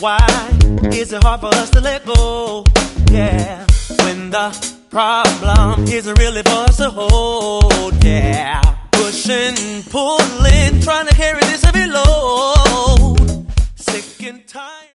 Why is it hard for us to let go? Yeah, when the problem isn't really for us to hold. Yeah, pushing, pulling, trying to carry this heavy load. Sick and tired.